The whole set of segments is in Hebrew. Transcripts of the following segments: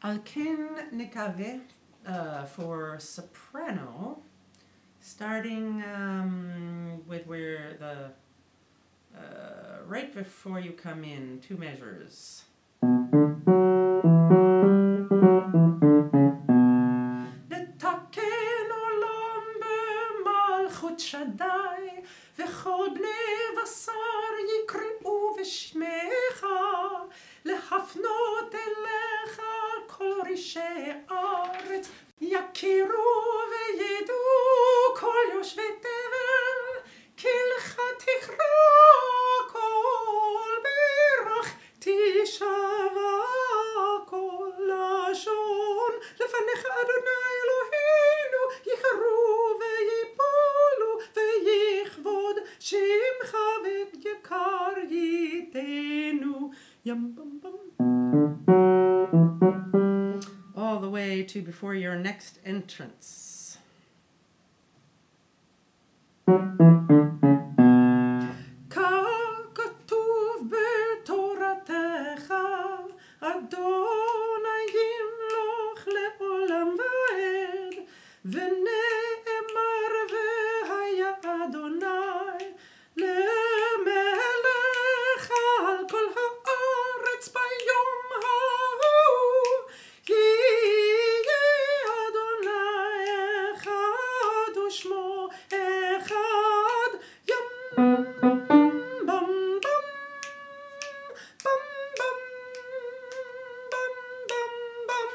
על כן נקווה for soprano, starting with where the right before you come in, 2 measures. לתקן עולם במלכות שדי, וכל בני בשר יקראו בשמך, להפנות אליך כל רישי הארץ, יכירו וידעו כל יושבי תבל, כי לך תקרא כל ברך, תשבע כל לשון, לפניך אדוני אלוהינו, יכרו ויפולו ויכבוד שמך ויקר ייתנו. Yum bum bum. All the way to before your next entrance. ככתוב בתורתך, אדוני ימלוך לעולם ועד, ונאמר והיה אדוני למלך על כל הארץ ביום ההוא, יהיה אדוני אחד ושמו אחד. ים bum bum bum bum bum bum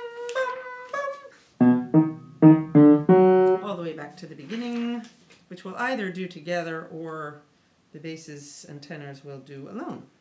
bum bum. All the way back to the beginning, which we'll either do together or the basses and tenors will do alone.